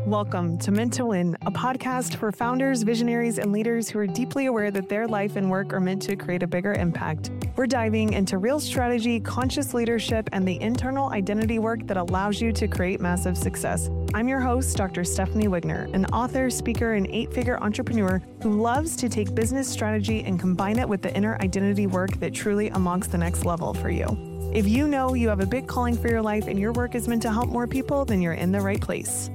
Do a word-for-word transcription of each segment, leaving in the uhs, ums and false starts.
Welcome to Meant to Win, a podcast for founders, visionaries, and leaders who are deeply aware that their life and work are meant to create a bigger impact. We're diving into real strategy, conscious leadership, and the internal identity work that allows you to create massive success. I'm your host, Doctor Stephanie Wigner, an author, speaker, and eight-figure entrepreneur who loves to take business strategy and combine it with the inner identity work that truly unlocks the next level for you. If you know you have a big calling for your life and your work is meant to help more people, then you're in the right place.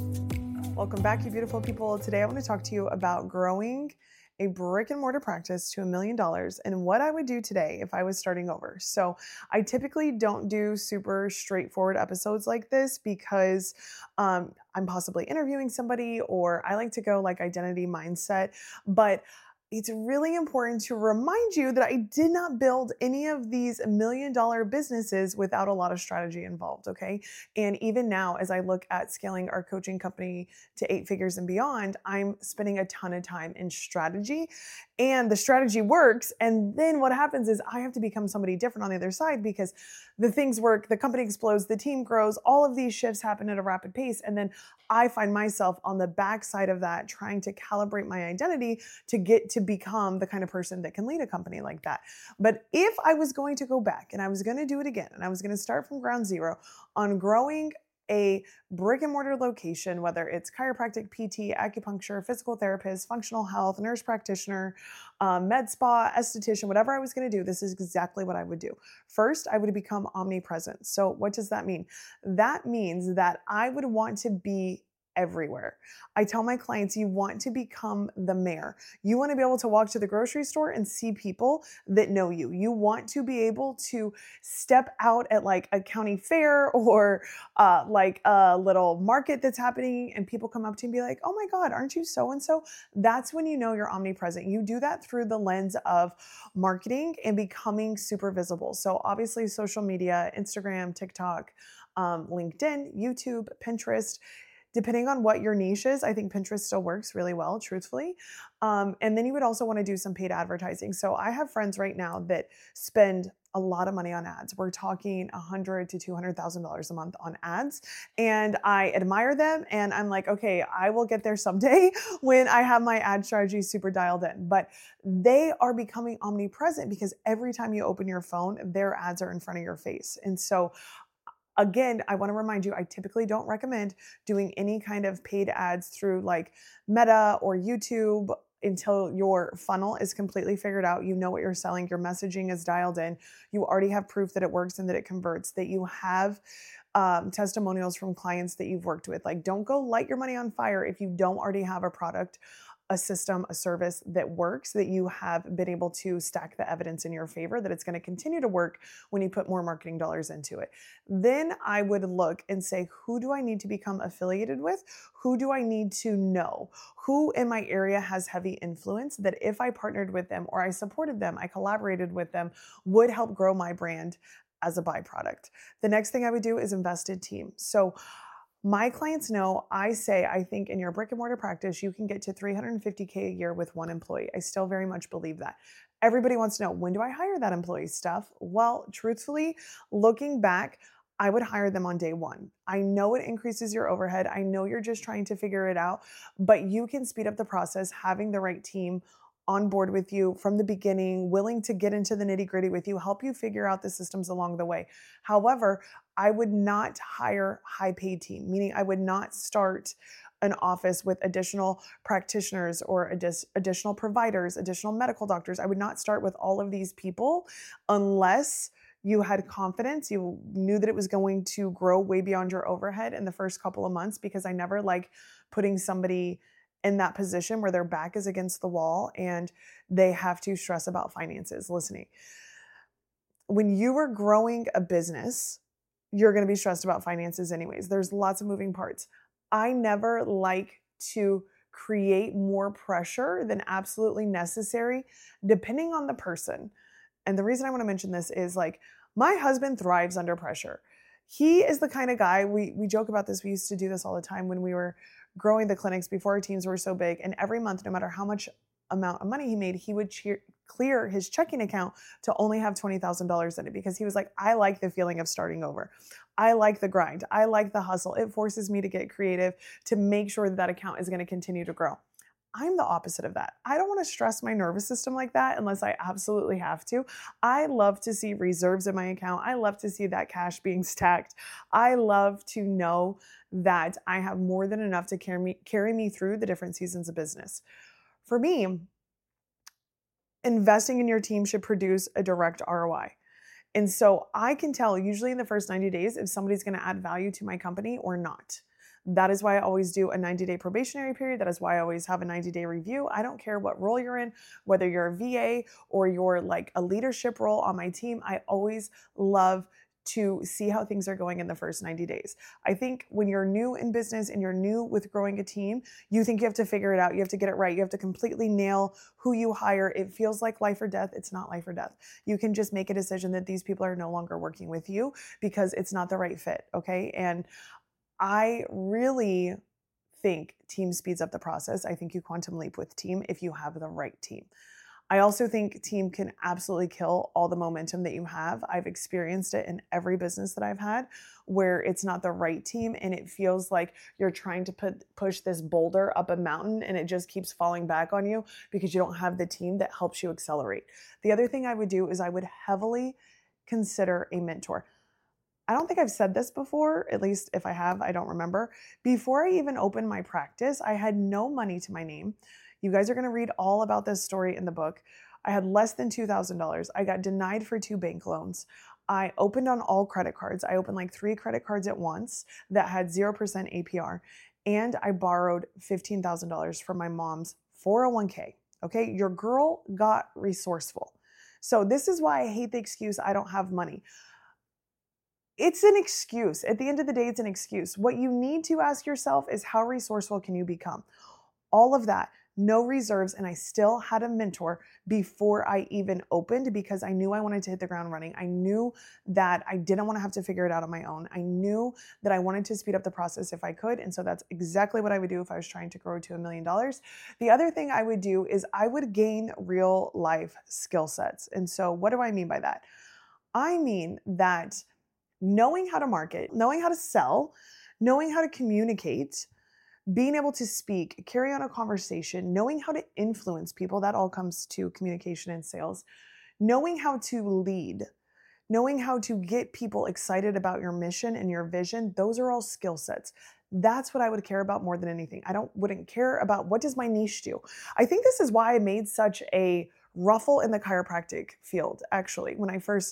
Welcome back, you beautiful people. Today I want to talk to you about growing a brick and mortar practice to a million dollars and what I would do today if I was starting over. So I typically don't do super straightforward episodes like this because um, I'm possibly interviewing somebody, or I like to go like identity mindset, but it's really important to remind you that I did not build any of these million dollar businesses without a lot of strategy involved, okay? And even now, as I look at scaling our coaching company to eight figures and beyond, I'm spending a ton of time in strategy, and the strategy works. And then what happens is I have to become somebody different on the other side because the things work, the company explodes, the team grows, all of these shifts happen at a rapid pace. And then I find myself on the backside of that trying to calibrate my identity to get to become the kind of person that can lead a company like that. But if I was going to go back and I was going to do it again, and I was going to start from ground zero on growing a brick and mortar location, whether it's chiropractic, P T, acupuncture, physical therapist, functional health, nurse practitioner, um, med spa, esthetician, whatever I was going to do, this is exactly what I would do. First, I would become omnipresent. So what does that mean? That means that I would want to be everywhere. I tell my clients, you want to become the mayor. You want to be able to walk to the grocery store and see people that know you. You want to be able to step out at like a county fair or uh, like a little market that's happening and people come up to you and be like, oh my God, aren't you so-and-so? That's when you know you're omnipresent. You do that through the lens of marketing and becoming super visible. So obviously social media, Instagram, TikTok, um, LinkedIn, YouTube, Pinterest. Depending on what your niche is, I think Pinterest still works really well, truthfully. Um, and then you would also want to do some paid advertising. So I have friends right now that spend a lot of money on ads. We're talking one hundred thousand to two hundred thousand dollars a month on ads. And I admire them. And I'm like, okay, I will get there someday when I have my ad strategy super dialed in. But they are becoming omnipresent because every time you open your phone, their ads are in front of your face. And so again, I want to remind you, I typically don't recommend doing any kind of paid ads through like Meta or YouTube until your funnel is completely figured out. You know what you're selling, your messaging is dialed in, you already have proof that it works and that it converts, that you have um, testimonials from clients that you've worked with. Like, don't go light your money on fire if you don't already have a product, a system, a service that works, that you have been able to stack the evidence in your favor, that it's going to continue to work when you put more marketing dollars into it. Then I would look and say, who do I need to become affiliated with? Who do I need to know? Who in my area has heavy influence that if I partnered with them or I supported them, I collaborated with them, would help grow my brand as a byproduct? The next thing I would do is invested team. So my clients know I say, I think in your brick and mortar practice, you can get to three hundred fifty K a year with one employee. I still very much believe that. Everybody wants to know, when do I hire that employee, Steph? Well, truthfully, looking back, I would hire them on day one. I know it increases your overhead. I know you're just trying to figure it out, but you can speed up the process having the right team on board with you from the beginning, willing to get into the nitty gritty with you, help you figure out the systems along the way. However, I would not hire high paid team, meaning I would not start an office with additional practitioners or addi- additional providers, additional medical doctors. I would not start with all of these people unless you had confidence, you knew that it was going to grow way beyond your overhead in the first couple of months, because I never like putting somebody in that position where their back is against the wall and they have to stress about finances. Listening, when you are growing a business, you're going to be stressed about finances anyways. There's lots of moving parts. I never like to create more pressure than absolutely necessary, depending on the person. And the reason I want to mention this is like, my husband thrives under pressure. He is the kind of guy, we we joke about this, we used to do this all the time when we were growing the clinics before our teams were so big. And every month, no matter how much amount of money he made, he would cheer, clear his checking account to only have twenty thousand dollars in it, because he was like, I like the feeling of starting over. I like the grind. I like the hustle. It forces me to get creative to make sure that that account is going to continue to grow. I'm the opposite of that. I don't want to stress my nervous system like that unless I absolutely have to. I love to see reserves in my account. I love to see that cash being stacked. I love to know that I have more than enough to carry me, carry me through the different seasons of business. For me, investing in your team should produce a direct R O I. And so I can tell usually in the first ninety days if somebody's going to add value to my company or not. That is why I always do a ninety day probationary period. That is why I always have a ninety day review. I don't care what role you're in, whether you're a V A or you're like a leadership role on my team. I always love to see how things are going in the first ninety days. I think when you're new in business and you're new with growing a team, you think you have to figure it out. You have to get it right. You have to completely nail who you hire. It feels like life or death. It's not life or death. You can just make a decision that these people are no longer working with you because it's not the right fit. Okay. And I really think team speeds up the process. I think you quantum leap with team if you have the right team. I also think team can absolutely kill all the momentum that you have. I've experienced it in every business that I've had where it's not the right team and it feels like you're trying to put, push this boulder up a mountain and it just keeps falling back on you because you don't have the team that helps you accelerate. The other thing I would do is I would heavily consider a mentor. I don't think I've said this before, at least if I have, I don't remember. Before I even opened my practice, I had no money to my name. You guys are going to read all about this story in the book. I had less than two thousand dollars. I got denied for two bank loans. I opened on all credit cards. I opened like three credit cards at once that had zero percent A P R. And I borrowed fifteen thousand dollars from my mom's four oh one k. Okay, your girl got resourceful. So this is why I hate the excuse, I don't have money. It's an excuse. At the end of the day, it's an excuse. What you need to ask yourself is how resourceful can you become? All of that, no reserves, and I still had a mentor before I even opened because I knew I wanted to hit the ground running. I knew that I didn't want to have to figure it out on my own. I knew that I wanted to speed up the process if I could, and so that's exactly what I would do if I was trying to grow to a million dollars. The other thing I would do is I would gain real life skill sets. And so what do I mean by that? I mean that knowing how to market, knowing how to sell, knowing how to communicate, being able to speak, carry on a conversation, knowing how to influence people, that all comes to communication and sales, knowing how to lead, knowing how to get people excited about your mission and your vision, those are all skill sets. That's what I would care about more than anything. I don't wouldn't care about what does my niche do. I think this is why I made such a ruffle in the chiropractic field, actually, when I first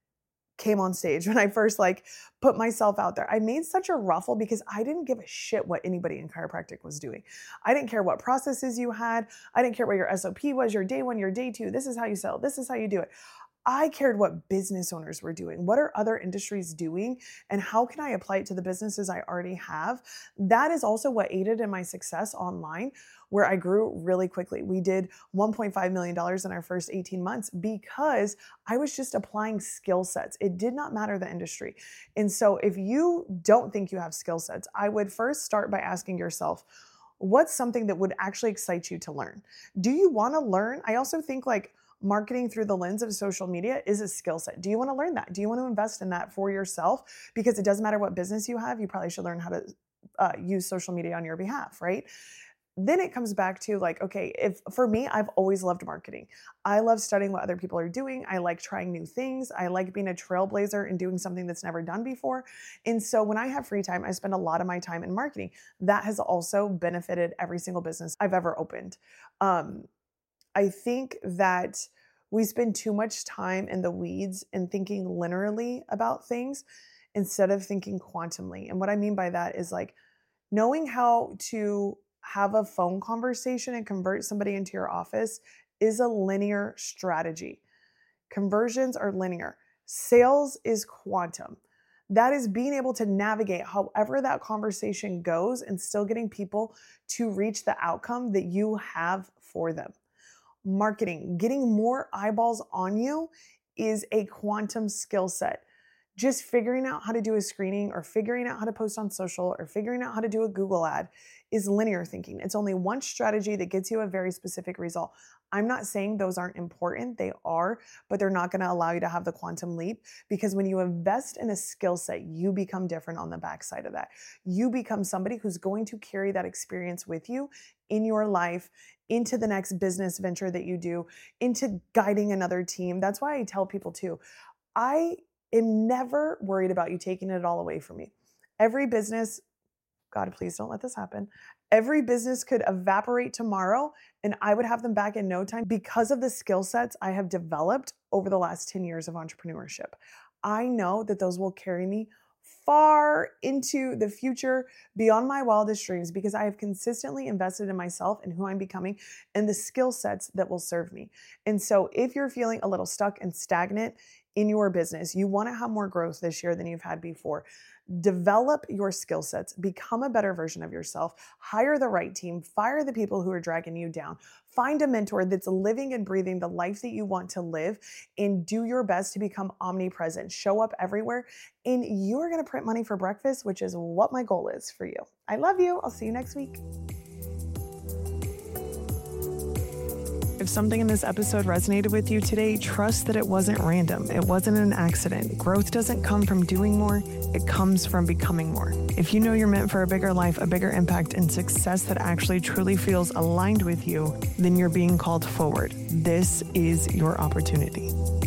came on stage, when I first like put myself out there. I made such a ruffle because I didn't give a shit what anybody in chiropractic was doing. I didn't care what processes you had. I didn't care what your S O P was, your day one, your day two. This is how you sell. This is how you do it. I cared what business owners were doing. What are other industries doing? And how can I apply it to the businesses I already have? That is also what aided in my success online, where I grew really quickly. We did one point five million dollars in our first eighteen months because I was just applying skill sets. It did not matter the industry. And so if you don't think you have skill sets, I would first start by asking yourself, what's something that would actually excite you to learn? Do you want to learn? I also think like marketing through the lens of social media is a skill set. Do you want to learn that? Do you want to invest in that for yourself? Because it doesn't matter what business you have, you probably should learn how to uh, use social media on your behalf, right? Then it comes back to like, okay, if for me, I've always loved marketing. I love studying what other people are doing. I like trying new things. I like being a trailblazer and doing something that's never done before. And so when I have free time, I spend a lot of my time in marketing. That has also benefited every single business I've ever opened. Um, I think that we spend too much time in the weeds and thinking linearly about things instead of thinking quantumly. And what I mean by that is like knowing how to have a phone conversation and convert somebody into your office is a linear strategy. Conversions are linear. Sales is quantum. That is being able to navigate however that conversation goes and still getting people to reach the outcome that you have for them. Marketing, getting more eyeballs on you is a quantum skill set. Just figuring out how to do a screening or figuring out how to post on social or figuring out how to do a Google ad is linear thinking. It's only one strategy that gets you a very specific result. I'm not saying those aren't important. They are, but they're not going to allow you to have the quantum leap, because when you invest in a skill set, you become different on the backside of that. You become somebody who's going to carry that experience with you in your life, into the next business venture that you do, into guiding another team. That's why I tell people too, I am never worried about you taking it all away from me. Every business, God, please don't let this happen. Every business could evaporate tomorrow and I would have them back in no time because of the skill sets I have developed over the last ten years of entrepreneurship. I know that those will carry me far into the future, beyond my wildest dreams, because I have consistently invested in myself and who I'm becoming and the skill sets that will serve me. And so if you're feeling a little stuck and stagnant in your business, you want to have more growth this year than you've had before, develop your skill sets, become a better version of yourself, hire the right team, fire the people who are dragging you down, find a mentor that's living and breathing the life that you want to live, and do your best to become omnipresent, show up everywhere, and you are going to print money for breakfast, which is what my goal is for you. I love you. I'll see you next week. If something in this episode resonated with you today, trust that it wasn't random. It wasn't an accident. Growth doesn't come from doing more. It comes from becoming more. If you know you're meant for a bigger life, a bigger impact, and success that actually truly feels aligned with you, then you're being called forward. This is your opportunity.